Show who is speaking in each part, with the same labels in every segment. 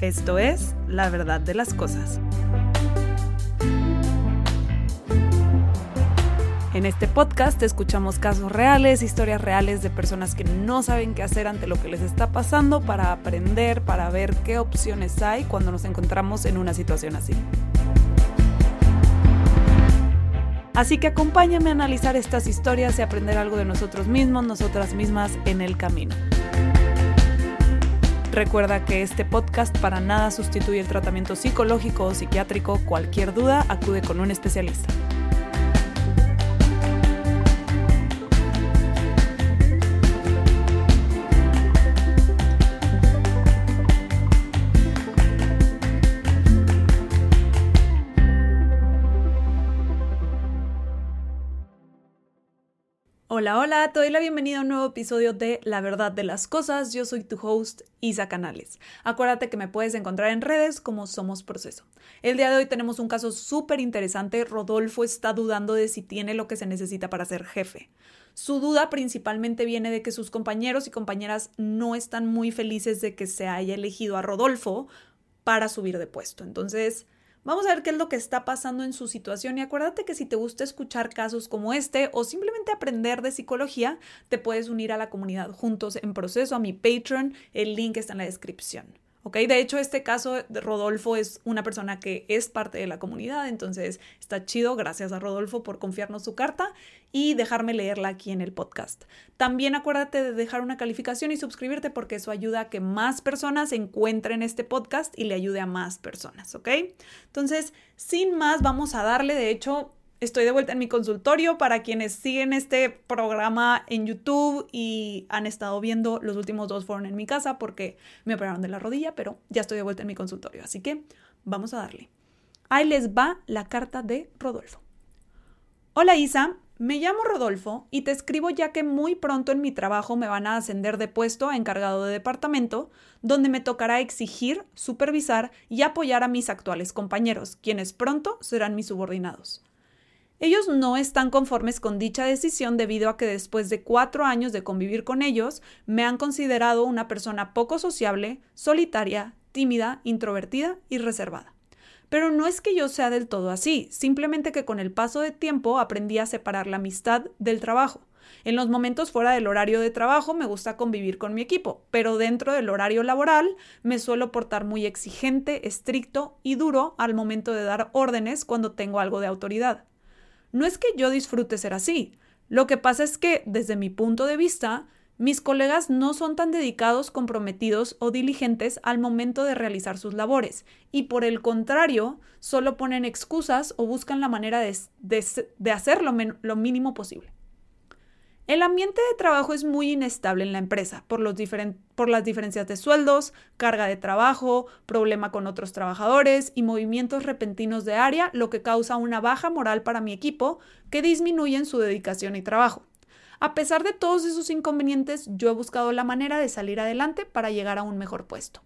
Speaker 1: Esto es La Verdad de las Cosas. En este podcast escuchamos casos reales, historias reales de personas que no saben qué hacer ante lo que les está pasando para aprender, para ver qué opciones hay cuando nos encontramos en una situación así. Así que acompáñame a analizar estas historias y aprender algo de nosotros mismos, nosotras mismas en el camino. Recuerda que este podcast para nada sustituye el tratamiento psicológico o psiquiátrico. Cualquier duda, acude con un especialista. Hola, te doy la bienvenida a un nuevo episodio de La Verdad de las Cosas. Yo soy tu host, Isa Canales. Acuérdate que me puedes encontrar en redes como Somos Proceso. El día de hoy tenemos un caso súper interesante. Rodolfo está dudando de si tiene lo que se necesita para ser jefe. Su duda principalmente viene de que sus compañeros y compañeras no están muy felices de que se haya elegido a Rodolfo para subir de puesto. Entonces, vamos a ver qué es lo que está pasando en su situación y acuérdate que si te gusta escuchar casos como este o simplemente aprender de psicología, te puedes unir a la comunidad Juntos en Proceso, a mi Patreon, el link está en la descripción. ¿Ok? De hecho, este caso de Rodolfo es una persona que es parte de la comunidad, entonces está chido, gracias a Rodolfo por confiarnos su carta y dejarme leerla aquí en el podcast. También acuérdate de dejar una calificación y suscribirte porque eso ayuda a que más personas encuentren este podcast y le ayude a más personas, ¿ok? Entonces, sin más, vamos a darle. De hecho, estoy de vuelta en mi consultorio para quienes siguen este programa en YouTube y han estado viendo. Los últimos 2 fueron en mi casa porque me operaron de la rodilla, pero ya estoy de vuelta en mi consultorio. Así que vamos a darle. Ahí les va la carta de Rodolfo. Hola Isa, me llamo Rodolfo y te escribo ya que muy pronto en mi trabajo me van a ascender de puesto a encargado de departamento, donde me tocará exigir, supervisar y apoyar a mis actuales compañeros, quienes pronto serán mis subordinados. Ellos no están conformes con dicha decisión debido a que después de 4 años de convivir con ellos, me han considerado una persona poco sociable, solitaria, tímida, introvertida y reservada. Pero no es que yo sea del todo así, simplemente que con el paso de tiempo aprendí a separar la amistad del trabajo. En los momentos fuera del horario de trabajo me gusta convivir con mi equipo, pero dentro del horario laboral me suelo portar muy exigente, estricto y duro al momento de dar órdenes cuando tengo algo de autoridad. No es que yo disfrute ser así. Lo que pasa es que, desde mi punto de vista, mis colegas no son tan dedicados, comprometidos o diligentes al momento de realizar sus labores y, por el contrario, solo ponen excusas o buscan la manera de hacer lo mínimo posible. El ambiente de trabajo es muy inestable en la empresa por las diferencias de sueldos, carga de trabajo, problema con otros trabajadores y movimientos repentinos de área, lo que causa una baja moral para mi equipo que disminuyen su dedicación y trabajo. A pesar de todos esos inconvenientes, yo he buscado la manera de salir adelante para llegar a un mejor puesto.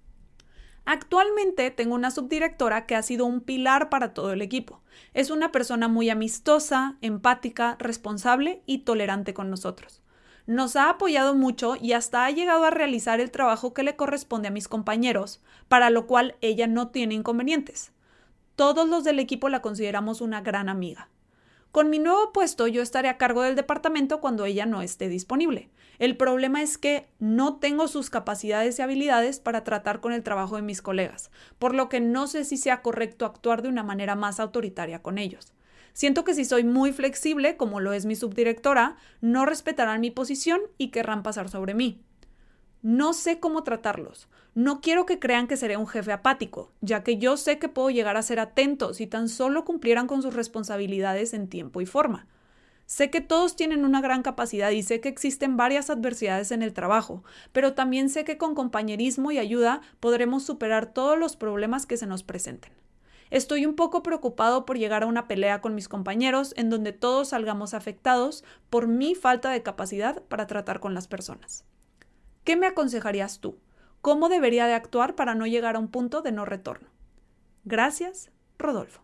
Speaker 1: Actualmente tengo una subdirectora que ha sido un pilar para todo el equipo. Es una persona muy amistosa, empática, responsable y tolerante con nosotros. Nos ha apoyado mucho y hasta ha llegado a realizar el trabajo que le corresponde a mis compañeros, para lo cual ella no tiene inconvenientes. Todos los del equipo la consideramos una gran amiga. Con mi nuevo puesto yo estaré a cargo del departamento cuando ella no esté disponible. El problema es que no tengo sus capacidades y habilidades para tratar con el trabajo de mis colegas, por lo que no sé si sea correcto actuar de una manera más autoritaria con ellos. Siento que si soy muy flexible, como lo es mi subdirectora, no respetarán mi posición y querrán pasar sobre mí. No sé cómo tratarlos. No quiero que crean que seré un jefe apático, ya que yo sé que puedo llegar a ser atento si tan solo cumplieran con sus responsabilidades en tiempo y forma. Sé que todos tienen una gran capacidad y sé que existen varias adversidades en el trabajo, pero también sé que con compañerismo y ayuda podremos superar todos los problemas que se nos presenten. Estoy un poco preocupado por llegar a una pelea con mis compañeros en donde todos salgamos afectados por mi falta de capacidad para tratar con las personas. ¿Qué me aconsejarías tú? ¿Cómo debería de actuar para no llegar a un punto de no retorno? Gracias, Rodolfo.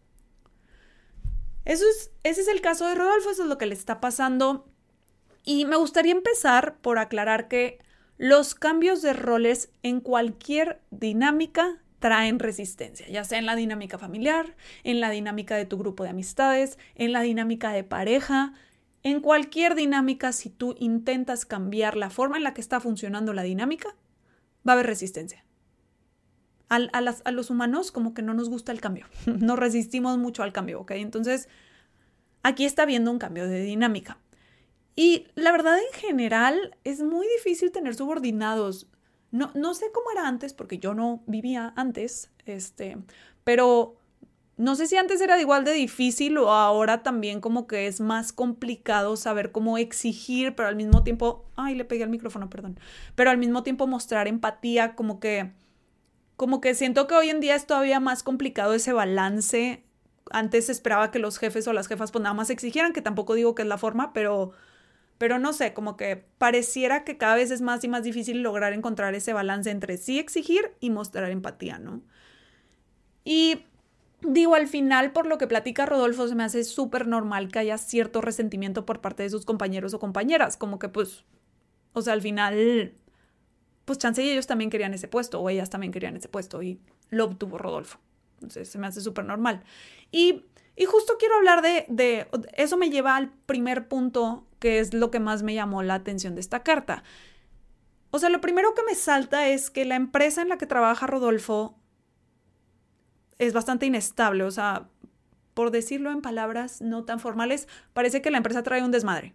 Speaker 1: Ese es el caso de Rodolfo, eso es lo que le está pasando. Y me gustaría empezar por aclarar que Los cambios de roles en cualquier dinámica traen resistencia, ya sea en la dinámica familiar, en la dinámica de tu grupo de amistades, en la dinámica de pareja. En cualquier dinámica, si tú intentas cambiar la forma en la que está funcionando la dinámica, va a haber resistencia. A los humanos como que no nos gusta el cambio, nos resistimos mucho al cambio, ¿ok? Entonces, aquí está habiendo un cambio de dinámica. Y la verdad, en general, es muy difícil tener subordinados. No sé cómo era antes, porque yo no vivía antes, pero no sé si antes era igual de difícil o ahora también como que es más complicado saber cómo exigir, pero al mismo tiempo, ay, le pegué al micrófono, perdón, pero al mismo tiempo mostrar empatía, como que siento que hoy en día es todavía más complicado ese balance. Antes esperaba que los jefes o las jefas pues nada más exigieran, que tampoco digo que es la forma, pero no sé, como que pareciera que cada vez es más y más difícil lograr encontrar ese balance entre sí exigir y mostrar empatía, ¿no? Y digo, al final, por lo que platica Rodolfo, se me hace súper normal que haya cierto resentimiento por parte de sus compañeros o compañeras, como que pues, o sea, al final, pues chance y ellos también querían ese puesto o ellas también querían ese puesto y lo obtuvo Rodolfo. Entonces se me hace súper normal. Y justo quiero hablar de eso. Me lleva al primer punto, que es lo que más me llamó la atención de esta carta. O sea, lo primero que me salta es que la empresa en la que trabaja Rodolfo es bastante inestable. O sea, por decirlo en palabras no tan formales, parece que la empresa trae un desmadre.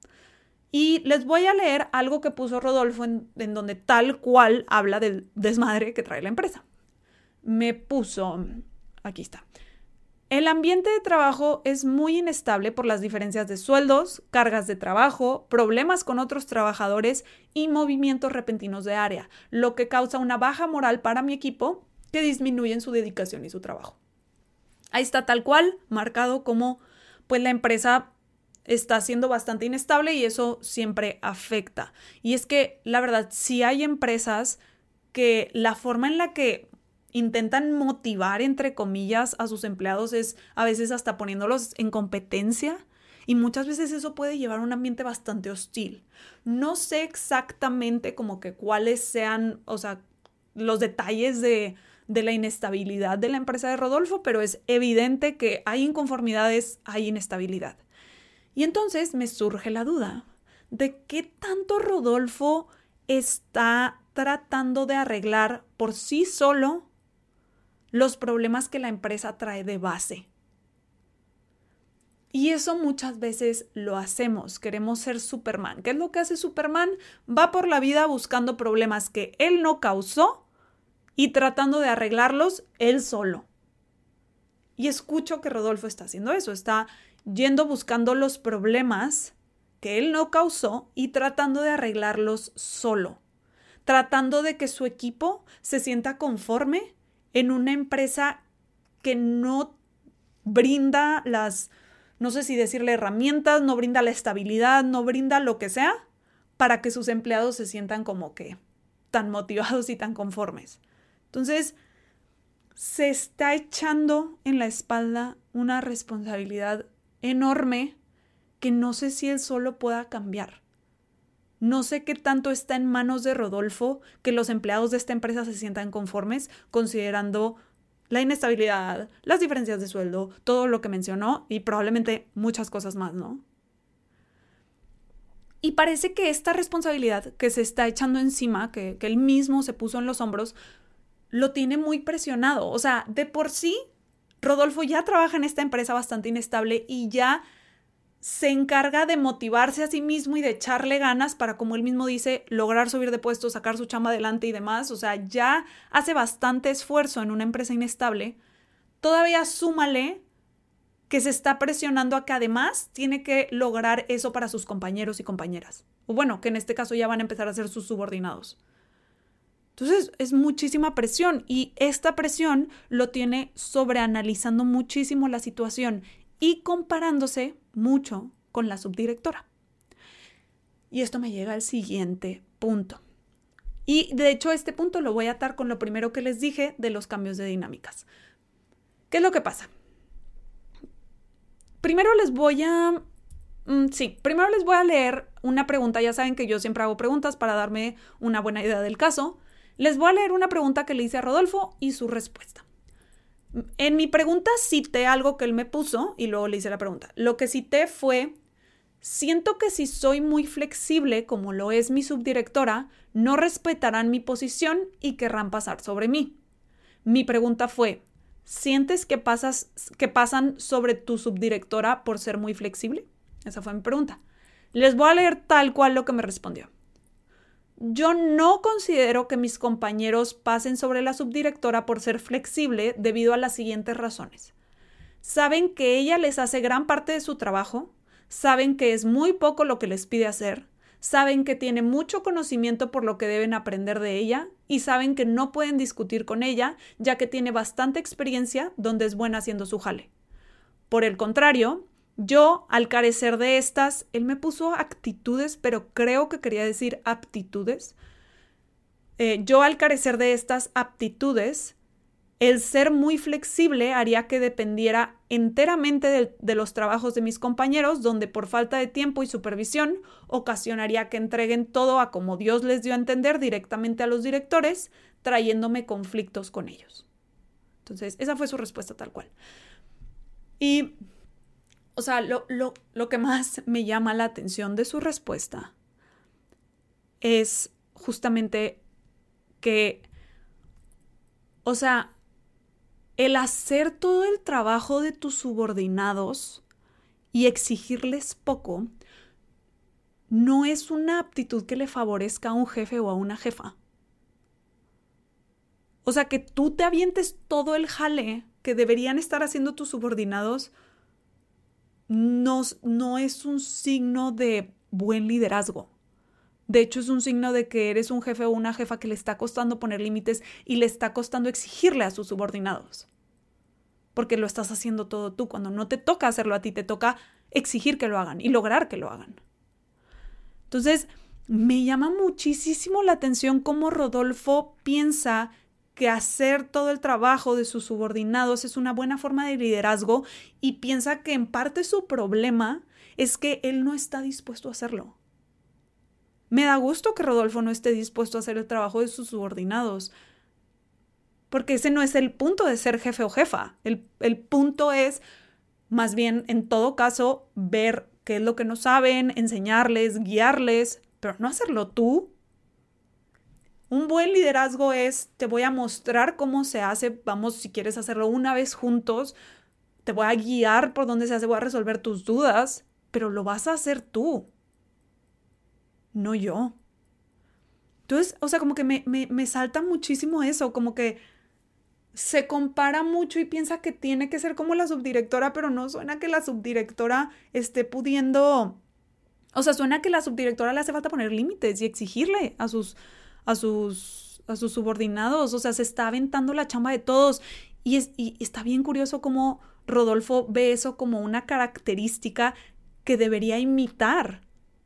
Speaker 1: Y les voy a leer algo que puso Rodolfo en donde tal cual habla del desmadre que trae la empresa. Me puso, aquí está. El ambiente de trabajo es muy inestable por las diferencias de sueldos, cargas de trabajo, problemas con otros trabajadores y movimientos repentinos de área, lo que causa una baja moral para mi equipo que disminuye en su dedicación y su trabajo. Ahí está tal cual, marcado como pues la empresa está siendo bastante inestable y eso siempre afecta. Y es que la verdad, sí hay empresas que la forma en la que intentan motivar, entre comillas, a sus empleados es a veces hasta poniéndolos en competencia y muchas veces eso puede llevar a un ambiente bastante hostil. No sé exactamente como que cuáles sean, o sea, los detalles de la inestabilidad de la empresa de Rodolfo, pero es evidente que hay inconformidades, hay inestabilidad. Y entonces me surge la duda de qué tanto Rodolfo está tratando de arreglar por sí solo los problemas que la empresa trae de base. Y eso muchas veces lo hacemos, queremos ser Superman. ¿Qué es lo que hace Superman? Va por la vida buscando problemas que él no causó y tratando de arreglarlos él solo. Y escucho que Rodolfo está haciendo eso, está yendo buscando los problemas que él no causó y tratando de arreglarlos solo, tratando de que su equipo se sienta conforme en una empresa que no brinda no sé si decirle herramientas, no brinda la estabilidad, no brinda lo que sea para que sus empleados se sientan como que tan motivados y tan conformes. Entonces, se está echando en la espalda una responsabilidad enorme que no sé si él solo pueda cambiar. No sé qué tanto está en manos de Rodolfo que los empleados de esta empresa se sientan conformes, considerando la inestabilidad, las diferencias de sueldo, todo lo que mencionó y probablemente muchas cosas más, ¿no? Y parece que esta responsabilidad que se está echando encima, que él mismo se puso en los hombros, lo tiene muy presionado. O sea, de por sí, Rodolfo ya trabaja en esta empresa bastante inestable y ya se encarga de motivarse a sí mismo y de echarle ganas para, como él mismo dice, lograr subir de puesto, sacar su chamba adelante y demás. O sea, ya hace bastante esfuerzo en una empresa inestable. Todavía súmale que se está presionando a que además tiene que lograr eso para sus compañeros y compañeras. O bueno, que en este caso ya van a empezar a ser sus subordinados. Entonces es muchísima presión y esta presión lo tiene sobreanalizando muchísimo la situación y comparándose mucho con la subdirectora. Y esto me llega al siguiente punto. Y de hecho este punto lo voy a atar con lo primero que les dije de los cambios de dinámicas. ¿Qué es lo que pasa? Primero les voy a Sí, primero les voy a leer una pregunta. Ya saben que yo siempre hago preguntas para darme una buena idea del caso. Les voy a leer una pregunta que le hice a Rodolfo y su respuesta. En mi pregunta cité algo que él me puso y luego le hice la pregunta. Lo que cité fue: siento que si soy muy flexible, como lo es mi subdirectora, no respetarán mi posición y querrán pasar sobre mí. Mi pregunta fue: ¿sientes que pasan sobre tu subdirectora por ser muy flexible? Esa fue mi pregunta. Les voy a leer tal cual lo que me respondió. Yo no considero que mis compañeros pasen sobre la subdirectora por ser flexible debido a las siguientes razones. Saben que ella les hace gran parte de su trabajo, saben que es muy poco lo que les pide hacer, saben que tiene mucho conocimiento por lo que deben aprender de ella y saben que no pueden discutir con ella ya que tiene bastante experiencia donde es buena haciendo su jale. Por el contrario, yo, al carecer de estas, él me puso actitudes, pero creo que quería decir aptitudes. Yo, al carecer de estas aptitudes, el ser muy flexible haría que dependiera enteramente de los trabajos de mis compañeros, donde por falta de tiempo y supervisión ocasionaría que entreguen todo a como Dios les dio a entender directamente a los directores, trayéndome conflictos con ellos. Entonces, esa fue su respuesta tal cual. Y, o sea, lo que más me llama la atención de su respuesta es justamente que, o sea, el hacer todo el trabajo de tus subordinados y exigirles poco no es una aptitud que le favorezca a un jefe o a una jefa. O sea, que tú te avientes todo el jale que deberían estar haciendo tus subordinados no es un signo de buen liderazgo. De hecho, es un signo de que eres un jefe o una jefa que le está costando poner límites y le está costando exigirle a sus subordinados. Porque lo estás haciendo todo tú. Cuando no te toca hacerlo a ti, te toca exigir que lo hagan y lograr que lo hagan. Entonces, me llama muchísimo la atención cómo Rodolfo piensa que hacer todo el trabajo de sus subordinados es una buena forma de liderazgo y piensa que en parte su problema es que él no está dispuesto a hacerlo. Me da gusto que Rodolfo no esté dispuesto a hacer el trabajo de sus subordinados, porque ese no es el punto de ser jefe o jefa. El punto es, más bien, en todo caso, ver qué es lo que no saben, enseñarles, guiarles, pero no hacerlo tú. Un buen liderazgo es: te voy a mostrar cómo se hace, vamos, si quieres hacerlo una vez juntos, te voy a guiar por dónde se hace, voy a resolver tus dudas, pero lo vas a hacer tú, no yo. Entonces, o sea, como que me salta muchísimo eso, como que se compara mucho y piensa que tiene que ser como la subdirectora, pero no suena que la subdirectora esté pudiendo, o sea, suena que la subdirectora le hace falta poner límites y exigirle a sus subordinados. O sea, se está aventando la chamba de todos y está bien curioso cómo Rodolfo ve eso como una característica que debería imitar.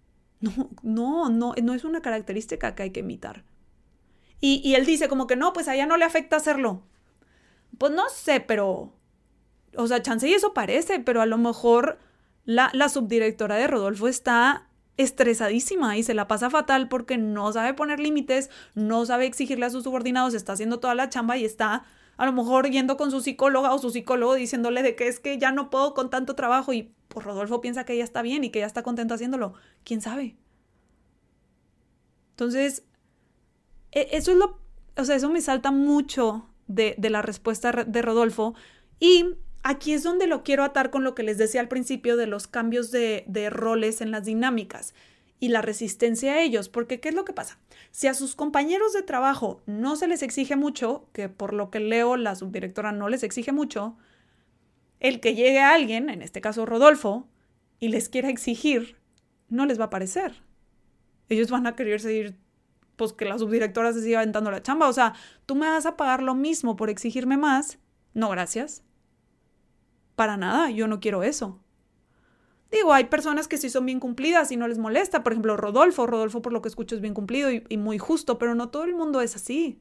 Speaker 1: No es una característica que hay que imitar. Y él dice como que no, pues a ella no le afecta hacerlo. Pues no sé, pero, o sea, chance y eso parece, pero a lo mejor la subdirectora de Rodolfo está estresadísima y se la pasa fatal porque no sabe poner límites, no sabe exigirle a sus subordinados, está haciendo toda la chamba y está a lo mejor yendo con su psicóloga o su psicólogo diciéndole de que es que ya no puedo con tanto trabajo y pues Rodolfo piensa que ella está bien y que ella está contenta haciéndolo. ¿Quién sabe? Entonces, eso es o sea, eso me salta mucho de la respuesta de Rodolfo y aquí es donde lo quiero atar con lo que les decía al principio de los cambios de roles en las dinámicas y la resistencia a ellos, porque ¿qué es lo que pasa? Si a sus compañeros de trabajo no se les exige mucho, que por lo que leo la subdirectora no les exige mucho, el que llegue a alguien, en este caso Rodolfo, y les quiera exigir, no les va a parecer. Ellos van a querer seguir, pues que la subdirectora se siga aventando la chamba. O sea, tú me vas a pagar lo mismo por exigirme más. No, gracias. Para nada, yo no quiero eso. Digo, hay personas que sí son bien cumplidas y no les molesta. Por ejemplo, Rodolfo por lo que escucho es bien cumplido y muy justo, pero no todo el mundo es así.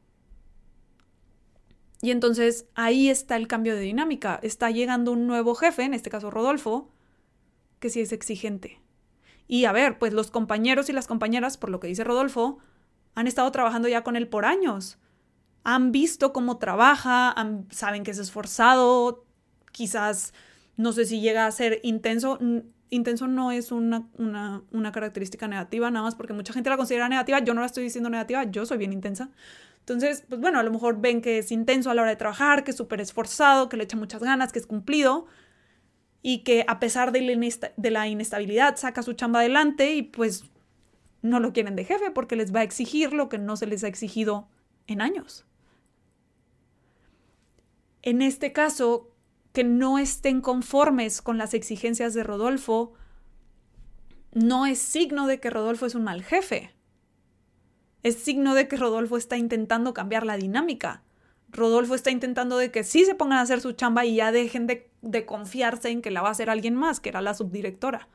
Speaker 1: Y entonces ahí está el cambio de dinámica. Está llegando un nuevo jefe, en este caso Rodolfo, que sí es exigente. Y a ver, pues los compañeros y las compañeras, por lo que dice Rodolfo, han estado trabajando ya con él por años. Han visto cómo trabaja, saben que es esforzado, quizás, no sé si llega a ser intenso. Intenso no es una característica negativa, nada más porque mucha gente la considera negativa. Yo no la estoy diciendo negativa, yo soy bien intensa. Entonces, pues bueno, a lo mejor ven que es intenso a la hora de trabajar, que es súper esforzado, que le echa muchas ganas, que es cumplido y que a pesar de la inestabilidad saca su chamba adelante y pues no lo quieren de jefe porque les va a exigir lo que no se les ha exigido en años. En este caso, que no estén conformes con las exigencias de Rodolfo, no es signo de que Rodolfo es un mal jefe. Es signo de que Rodolfo está intentando cambiar la dinámica. Rodolfo está intentando de que sí se pongan a hacer su chamba y ya dejen de confiarse en que la va a hacer alguien más, que era la subdirectora.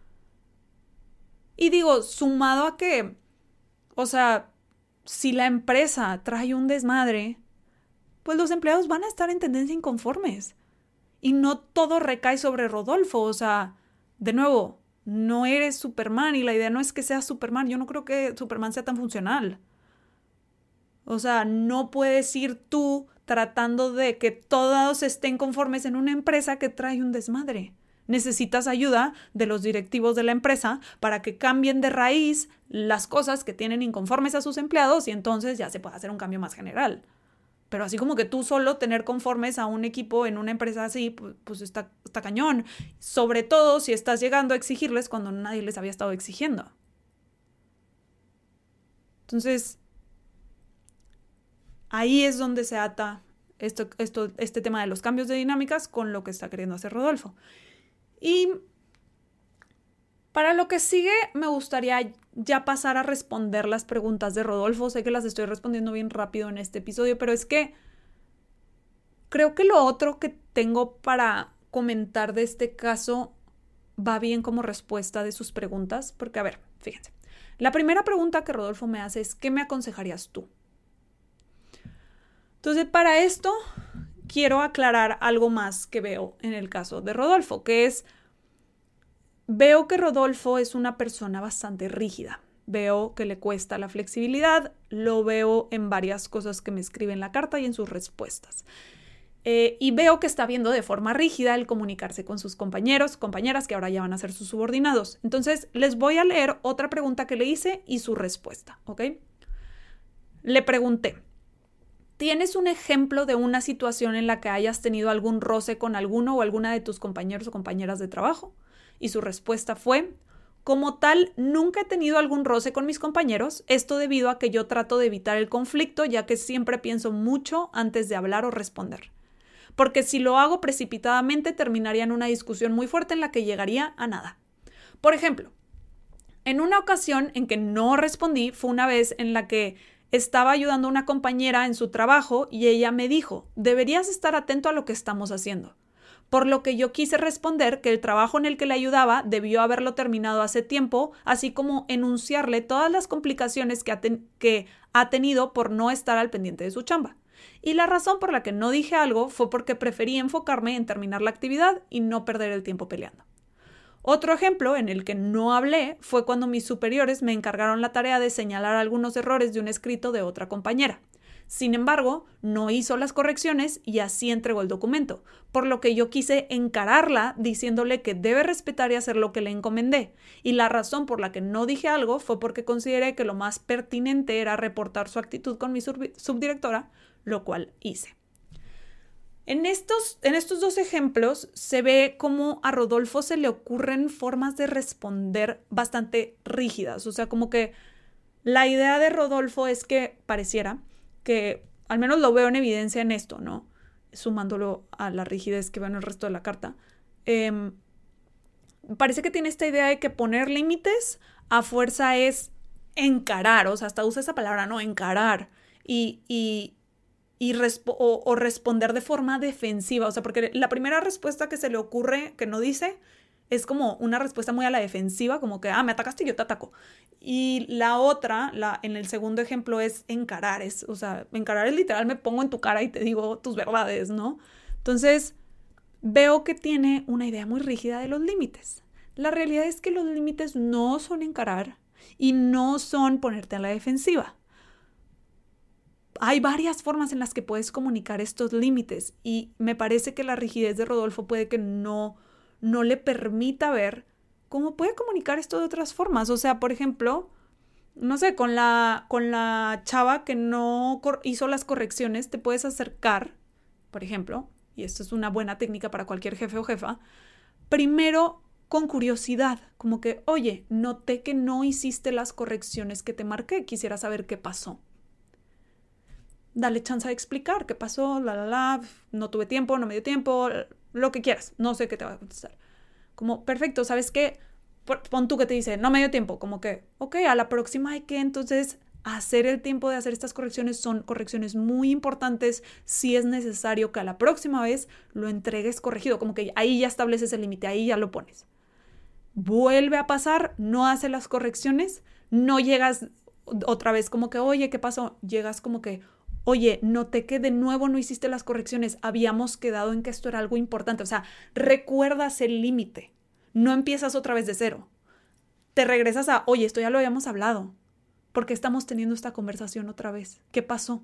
Speaker 1: Y digo, sumado a que, o sea, si la empresa trae un desmadre, pues los empleados van a estar en tendencia inconformes. Y no todo recae sobre Rodolfo. O sea, de nuevo, no eres Superman y la idea no es que seas Superman. Yo no creo que Superman sea tan funcional. O sea, no puedes ir tú tratando de que todos estén conformes en una empresa que trae un desmadre. Necesitas ayuda de los directivos de la empresa para que cambien de raíz las cosas que tienen inconformes a sus empleados y entonces ya se puede hacer un cambio más general. Pero así como que tú solo tener conformes a un equipo en una empresa así, pues está cañón. Sobre todo si estás llegando a exigirles cuando nadie les había estado exigiendo. Entonces, ahí es donde se ata este tema de los cambios de dinámicas con lo que está queriendo hacer Rodolfo. Y para lo que sigue, me gustaría ya pasar a responder las preguntas de Rodolfo. Sé que las estoy respondiendo bien rápido en este episodio, pero es que creo que lo otro que tengo para comentar de este caso va bien como respuesta de sus preguntas. Porque, a ver, fíjense. La primera pregunta que Rodolfo me hace es, ¿qué me aconsejarías tú? Entonces, para esto quiero aclarar algo más que veo en el caso de Rodolfo, que es, veo que Rodolfo es una persona bastante rígida. Veo que le cuesta la flexibilidad, lo veo en varias cosas que me escribe en la carta y en sus respuestas. Y veo que está viendo de forma rígida el comunicarse con sus compañeros, compañeras que ahora ya van a ser sus subordinados. Entonces, les voy a leer otra pregunta que le hice y su respuesta, ¿ok? Le pregunté, ¿tienes un ejemplo de una situación en la que hayas tenido algún roce con alguno o alguna de tus compañeros o compañeras de trabajo? Y su respuesta fue, como tal, nunca he tenido algún roce con mis compañeros, esto debido a que yo trato de evitar el conflicto, ya que siempre pienso mucho antes de hablar o responder. Porque si lo hago precipitadamente, terminaría en una discusión muy fuerte en la que llegaría a nada. Por ejemplo, en una ocasión en que no respondí, fue una vez en la que estaba ayudando a una compañera en su trabajo y ella me dijo, deberías estar atento a lo que estamos haciendo. Por lo que yo quise responder que el trabajo en el que le ayudaba debió haberlo terminado hace tiempo, así como enunciarle todas las complicaciones que ha tenido por no estar al pendiente de su chamba. Y la razón por la que no dije algo fue porque preferí enfocarme en terminar la actividad y no perder el tiempo peleando. Otro ejemplo en el que no hablé fue cuando mis superiores me encargaron la tarea de señalar algunos errores de un escrito de otra compañera. Sin embargo, no hizo las correcciones y así entregó el documento, por lo que yo quise encararla diciéndole que debe respetar y hacer lo que le encomendé. Y la razón por la que no dije algo fue porque consideré que lo más pertinente era reportar su actitud con mi subdirectora, lo cual hice. En estos dos ejemplos se ve cómo a Rodolfo se le ocurren formas de responder bastante rígidas. O sea, como que la idea de Rodolfo es que pareciera que, al menos lo veo en evidencia en esto, ¿no? Sumándolo a la rigidez que veo en el resto de la carta. Parece que tiene esta idea de que poner límites a fuerza es encarar. O sea, hasta usa esa palabra, ¿no? Encarar. O responder de forma defensiva. O sea, porque la primera respuesta que se le ocurre, que no dice, es como una respuesta muy a la defensiva, como que, me atacaste y yo te ataco. Y la otra, en el segundo ejemplo, es encarar. O sea, encarar es literal, me pongo en tu cara y te digo tus verdades, ¿no? Entonces, veo que tiene una idea muy rígida de los límites. La realidad es que los límites no son encarar y no son ponerte a la defensiva. Hay varias formas en las que puedes comunicar estos límites y me parece que la rigidez de Rodolfo puede que no le permita ver cómo puede comunicar esto de otras formas. O sea, por ejemplo, no sé, con la chava que no hizo las correcciones, te puedes acercar, por ejemplo, y esto es una buena técnica para cualquier jefe o jefa, primero con curiosidad, como que, oye, noté que no hiciste las correcciones que te marqué, quisiera saber qué pasó. Dale chance de explicar qué pasó, no tuve tiempo, no me dio tiempo, lo que quieras, no sé qué te va a contestar. Como, perfecto, ¿sabes qué? Pon tú que te dice, no me dio tiempo, como que, ok, a la próxima hay que entonces hacer el tiempo de hacer estas correcciones, son correcciones muy importantes, si es necesario que a la próxima vez lo entregues corregido, como que ahí ya estableces el límite, ahí ya lo pones. Vuelve a pasar, no hace las correcciones, no llegas otra vez como que, oye, ¿qué pasó? Llegas como que, oye, noté que de nuevo no hiciste las correcciones, habíamos quedado en que esto era algo importante, o sea, recuerdas el límite, no empiezas otra vez de cero, te regresas a, oye, esto ya lo habíamos hablado, ¿por qué estamos teniendo esta conversación otra vez? ¿Qué pasó?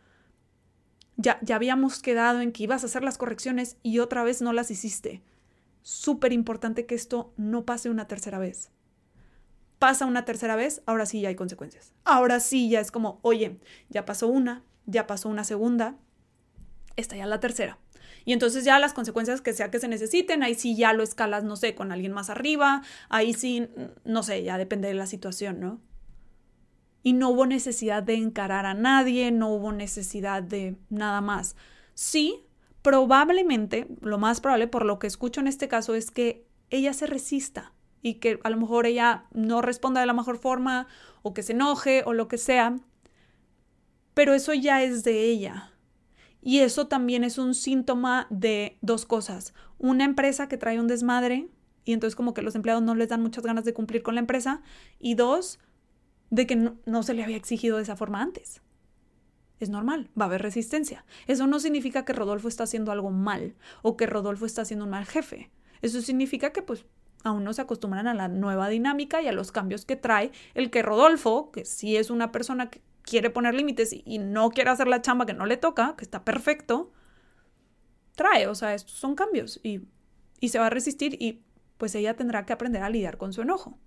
Speaker 1: Ya habíamos quedado en que ibas a hacer las correcciones y otra vez no las hiciste. Súper importante que esto no pase una tercera vez. Pasa una tercera vez, ahora sí ya hay consecuencias. Ahora sí ya es como, oye, ya pasó una segunda, esta ya la tercera. Y entonces ya las consecuencias que sea que se necesiten, ahí sí ya lo escalas, no sé, con alguien más arriba, ahí sí, no sé, ya depende de la situación, ¿no? Y no hubo necesidad de encarar a nadie, no hubo necesidad de nada más. Sí, probablemente, lo más probable por lo que escucho en este caso es que ella se resista y que a lo mejor ella no responda de la mejor forma o que se enoje o lo que sea, pero eso ya es de ella. Y eso también es un síntoma de dos cosas. Una empresa que trae un desmadre y entonces como que los empleados no les dan muchas ganas de cumplir con la empresa. Y dos, de que no se le había exigido de esa forma antes. Es normal, va a haber resistencia. Eso no significa que Rodolfo está haciendo algo mal o que Rodolfo está haciendo un mal jefe. Eso significa que pues aún no se acostumbran a la nueva dinámica y a los cambios que trae el que Rodolfo, que sí es una persona que quiere poner límites y no quiere hacer la chamba que no le toca, que está perfecto, trae. O sea, estos son cambios y se va a resistir y pues ella tendrá que aprender a lidiar con su enojo.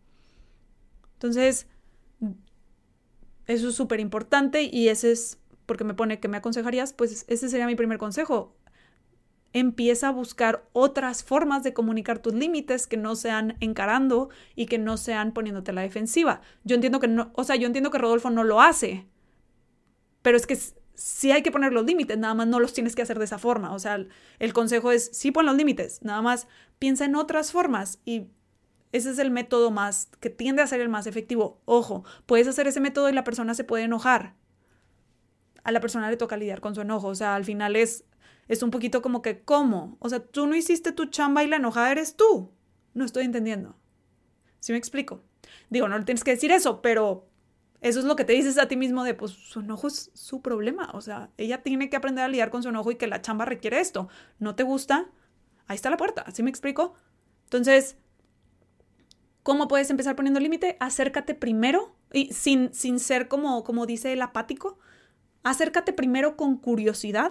Speaker 1: Entonces, eso es súper importante y ese es, porque me pone que me aconsejarías, pues ese sería mi primer consejo. Empieza a buscar otras formas de comunicar tus límites que no sean encarando y que no sean poniéndote a la defensiva. Yo entiendo que no, o sea, yo entiendo que Rodolfo no lo hace, pero es que sí hay que poner los límites, nada más no los tienes que hacer de esa forma. O sea, el consejo es, sí pon los límites, nada más piensa en otras formas y ese es el método más, que tiende a ser el más efectivo. Ojo, puedes hacer ese método y la persona se puede enojar. A la persona le toca lidiar con su enojo, o sea, al final es un poquito como que, ¿cómo? O sea, tú no hiciste tu chamba y la enojada eres tú. No estoy entendiendo. ¿Sí me explico? Digo, no le tienes que decir eso, pero eso es lo que te dices a ti mismo de, pues, su enojo es su problema. O sea, ella tiene que aprender a lidiar con su enojo y que la chamba requiere esto. ¿No te gusta? Ahí está la puerta. ¿Sí me explico? Entonces, ¿cómo puedes empezar poniendo límite? Acércate primero y sin ser como dice el apático. Acércate primero con curiosidad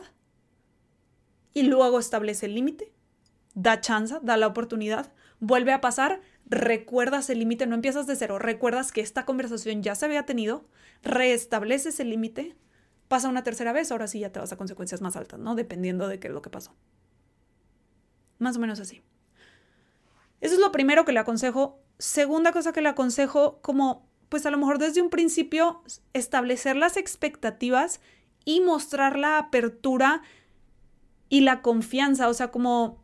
Speaker 1: y luego establece el límite, da chance, da la oportunidad, vuelve a pasar, recuerdas el límite, no empiezas de cero, recuerdas que esta conversación ya se había tenido, reestableces el límite, pasa una tercera vez, ahora sí ya te vas a consecuencias más altas, ¿no? Dependiendo de qué es lo que pasó. Más o menos así. Eso es lo primero que le aconsejo. Segunda cosa que le aconsejo, como pues a lo mejor desde un principio establecer las expectativas y mostrar la apertura y la confianza, o sea, como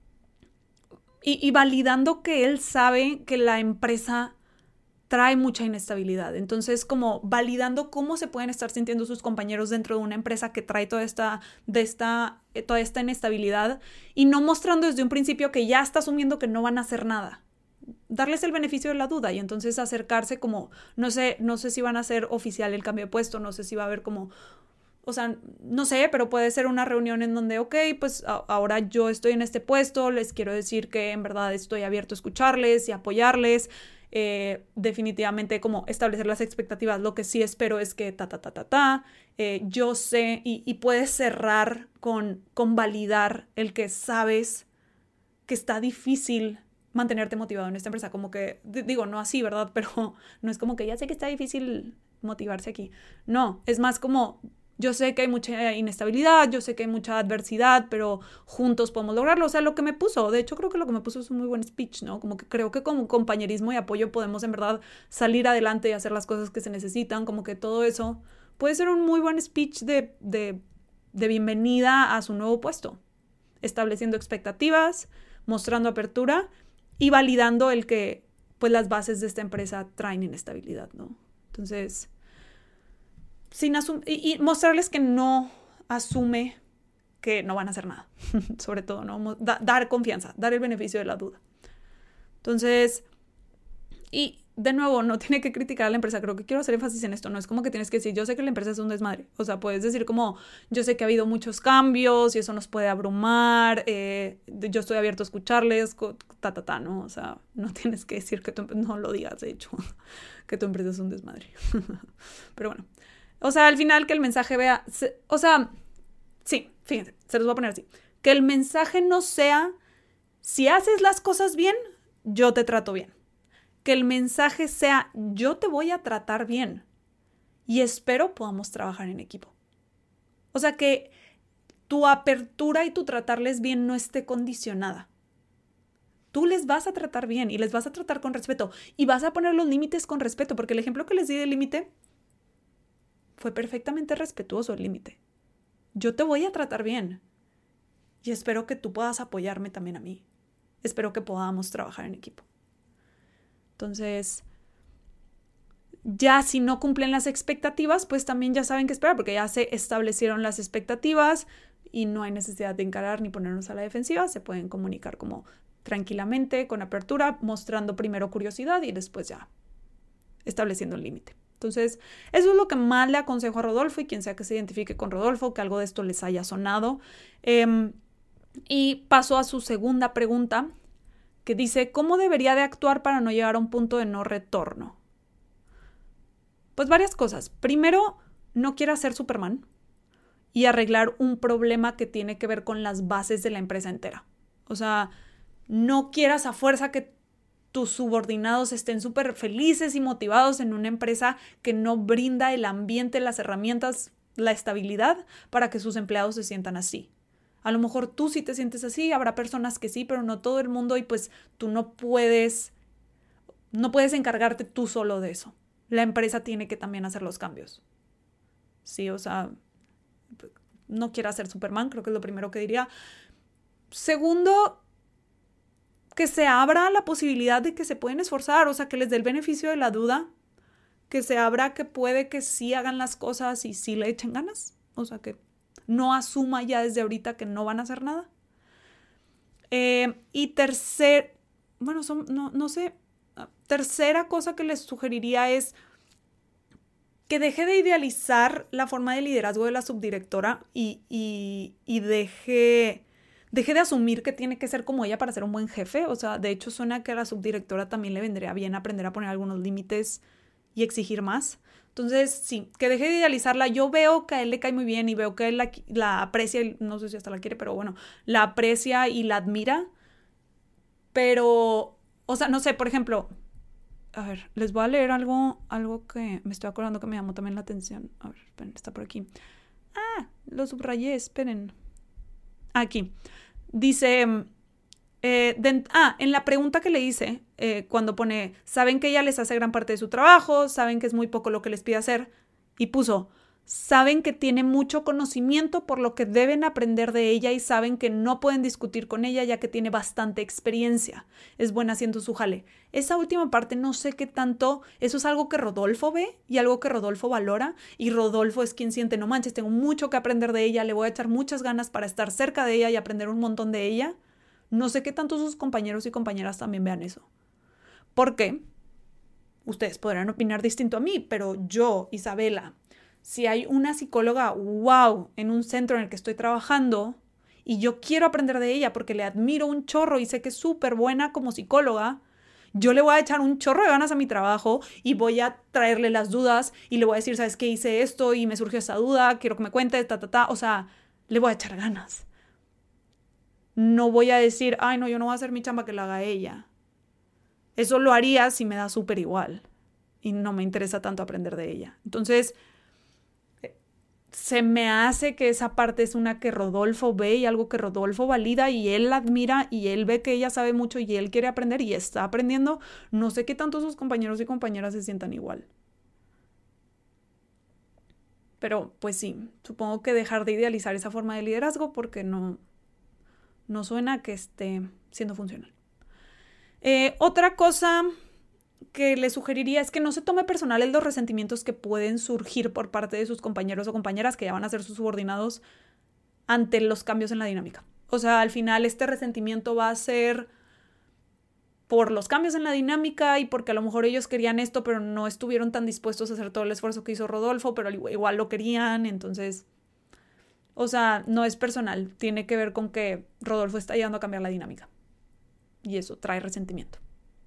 Speaker 1: y validando que él sabe que la empresa trae mucha inestabilidad. Entonces, como validando cómo se pueden estar sintiendo sus compañeros dentro de una empresa que trae toda esta inestabilidad y no mostrando desde un principio que ya está asumiendo que no van a hacer nada. Darles el beneficio de la duda y entonces acercarse como, no sé si van a hacer oficial el cambio de puesto, no sé si va a haber como o sea, no sé, pero puede ser una reunión en donde, ok, pues ahora yo estoy en este puesto, les quiero decir que en verdad estoy abierto a escucharles y apoyarles. Definitivamente como establecer las expectativas. Lo que sí espero es que yo sé y puedes cerrar con validar el que sabes que está difícil mantenerte motivado en esta empresa. Como que, digo, no así, ¿verdad? Pero no es como que ya sé que está difícil motivarse aquí. No, es más como yo sé que hay mucha inestabilidad, yo sé que hay mucha adversidad, pero juntos podemos lograrlo. O sea, lo que me puso, de hecho creo que lo que me puso es un muy buen speech, ¿no? Como que creo que con compañerismo y apoyo podemos en verdad salir adelante y hacer las cosas que se necesitan. Como que todo eso puede ser un muy buen speech de bienvenida a su nuevo puesto. Estableciendo expectativas, mostrando apertura y validando el que pues las bases de esta empresa traen inestabilidad, ¿no? Entonces, y mostrarles que no asume que no van a hacer nada, sobre todo, ¿no? Dar confianza, dar el beneficio de la duda. Entonces, y de nuevo, no tiene que criticar a la empresa, creo que quiero hacer énfasis en esto, no es como que tienes que decir, yo sé que la empresa es un desmadre, o sea, puedes decir como, yo sé que ha habido muchos cambios y eso nos puede abrumar, yo estoy abierto a escucharles, ¿no? O sea, no tienes que decir que no lo digas, de hecho, que tu empresa es un desmadre. Pero bueno, o sea, al final que el mensaje vea, o sea, sí, fíjense, se los voy a poner así, que el mensaje no sea, si haces las cosas bien, yo te trato bien. Que el mensaje sea, yo te voy a tratar bien y espero podamos trabajar en equipo. O sea, que tu apertura y tu tratarles bien no esté condicionada. Tú les vas a tratar bien y les vas a tratar con respeto y vas a poner los límites con respeto, porque el ejemplo que les di del límite fue perfectamente respetuoso el límite. Yo te voy a tratar bien y espero que tú puedas apoyarme también a mí. Espero que podamos trabajar en equipo. Entonces, ya si no cumplen las expectativas, pues también ya saben qué esperar, porque ya se establecieron las expectativas y no hay necesidad de encarar ni ponernos a la defensiva. Se pueden comunicar como tranquilamente, con apertura, mostrando primero curiosidad y después ya estableciendo el límite. Entonces, eso es lo que más le aconsejo a Rodolfo y quien sea que se identifique con Rodolfo, que algo de esto les haya sonado. Y paso a su segunda pregunta, que dice, ¿cómo debería de actuar para no llegar a un punto de no retorno? Pues varias cosas. Primero, no quiera ser Superman y arreglar un problema que tiene que ver con las bases de la empresa entera. O sea, no quieras a fuerza que tus subordinados estén súper felices y motivados en una empresa que no brinda el ambiente, las herramientas, la estabilidad para que sus empleados se sientan así. A lo mejor tú sí te sientes así, habrá personas que sí, pero no todo el mundo y pues tú no puedes encargarte tú solo de eso. La empresa tiene que también hacer los cambios. Sí, o sea, no quiera ser Superman, creo que es lo primero que diría. Segundo, que se abra la posibilidad de que se pueden esforzar, o sea, que les dé el beneficio de la duda, que se abra que puede que sí hagan las cosas y sí le echen ganas, o sea, que no asuma ya desde ahorita que no van a hacer nada. Y tercera cosa que les sugeriría es que deje de idealizar la forma de liderazgo de la subdirectora y deje de asumir que tiene que ser como ella para ser un buen jefe. O sea, de hecho suena que a la subdirectora también le vendría bien aprender a poner algunos límites y exigir más. Entonces, sí, que deje de idealizarla. Yo veo que a él le cae muy bien y veo que él la aprecia, no sé si hasta la quiere, pero bueno, la aprecia y la admira. Pero, o sea, no sé, por ejemplo, a ver, les voy a leer algo que me estoy acordando que me llamó también la atención. A ver, esperen, está por aquí. Lo subrayé, esperen. Aquí. Dice, en la pregunta que le hice, cuando pone, saben que ella les hace gran parte de su trabajo, saben que es muy poco lo que les pide hacer, y puso, saben que tiene mucho conocimiento por lo que deben aprender de ella y saben que no pueden discutir con ella ya que tiene bastante experiencia. Es buena haciendo su jale. Esa última parte no sé qué tanto, eso es algo que Rodolfo ve y algo que Rodolfo valora y Rodolfo es quien siente, no manches, tengo mucho que aprender de ella, le voy a echar muchas ganas para estar cerca de ella y aprender un montón de ella. No sé qué tanto sus compañeros y compañeras también vean eso. ¿Por qué? Ustedes podrán opinar distinto a mí, pero yo, Isabela, si hay una psicóloga, wow, en un centro en el que estoy trabajando y yo quiero aprender de ella porque le admiro un chorro y sé que es súper buena como psicóloga, yo le voy a echar un chorro de ganas a mi trabajo y voy a traerle las dudas y le voy a decir, ¿sabes qué? Hice esto y me surgió esa duda, quiero que me cuentes, O sea, le voy a echar ganas. No voy a decir, ay, no, yo no voy a hacer mi chamba, que la haga ella. Eso lo haría si me da súper igual y no me interesa tanto aprender de ella. Entonces, se me hace que esa parte es una que Rodolfo ve y algo que Rodolfo valida y él la admira y él ve que ella sabe mucho y él quiere aprender y está aprendiendo. No sé qué tanto sus compañeros y compañeras se sientan igual. Pero pues sí, supongo que dejar de idealizar esa forma de liderazgo porque no suena que esté siendo funcional. Otra cosa que le sugeriría es que no se tome personales los resentimientos que pueden surgir por parte de sus compañeros o compañeras que ya van a ser sus subordinados ante los cambios en la dinámica. O sea, al final este resentimiento va a ser por los cambios en la dinámica y porque a lo mejor ellos querían esto, pero no estuvieron tan dispuestos a hacer todo el esfuerzo que hizo Rodolfo, pero igual lo querían, entonces, o sea, no es personal, tiene que ver con que Rodolfo está ayudando a cambiar la dinámica y eso trae resentimiento.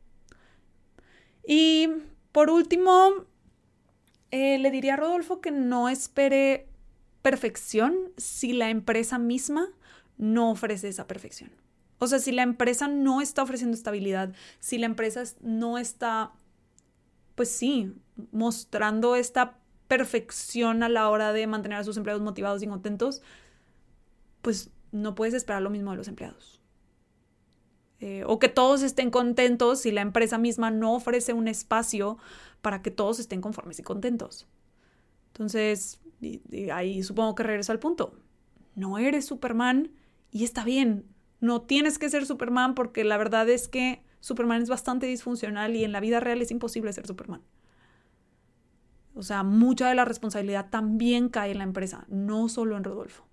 Speaker 1: Y por último, le diría a Rodolfo que no espere perfección si la empresa misma no ofrece esa perfección. O sea, si la empresa no está ofreciendo estabilidad, si la empresa no está, pues sí, mostrando esta perfección a la hora de mantener a sus empleados motivados y contentos, pues no puedes esperar lo mismo de los empleados. O que todos estén contentos si la empresa misma no ofrece un espacio para que todos estén conformes y contentos. Entonces, ahí supongo que regreso al punto. No eres Superman y está bien. No tienes que ser Superman porque la verdad es que Superman es bastante disfuncional y en la vida real es imposible ser Superman. O sea, mucha de la responsabilidad también cae en la empresa, no solo en Rodolfo.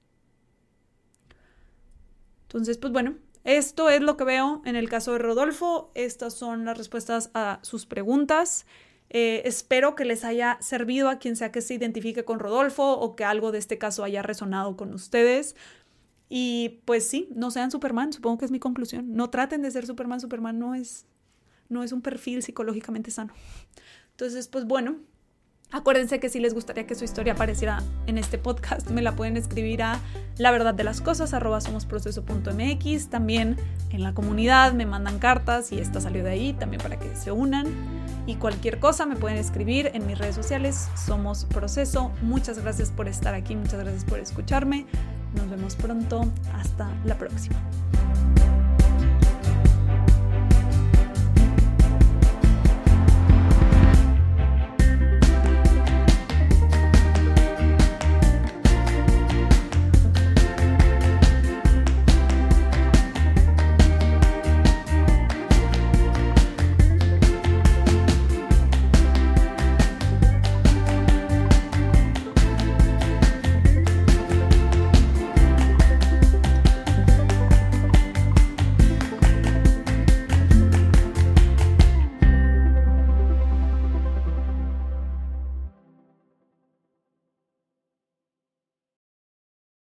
Speaker 1: Entonces, pues bueno, esto es lo que veo en el caso de Rodolfo. Estas son las respuestas a sus preguntas. Espero que les haya servido a quien sea que se identifique con Rodolfo o que algo de este caso haya resonado con ustedes. Y pues sí, no sean Superman, supongo que es mi conclusión. No traten de ser Superman. Superman no es un perfil psicológicamente sano. Entonces, pues bueno, acuérdense que si les gustaría que su historia apareciera en este podcast, me la pueden escribir a laverdaddelaskosas@somosproceso.mx. También en la comunidad me mandan cartas y esta salió de ahí también para que se unan. Y cualquier cosa me pueden escribir en mis redes sociales, Somos Proceso. Muchas gracias por estar aquí, muchas gracias por escucharme. Nos vemos pronto. Hasta la próxima.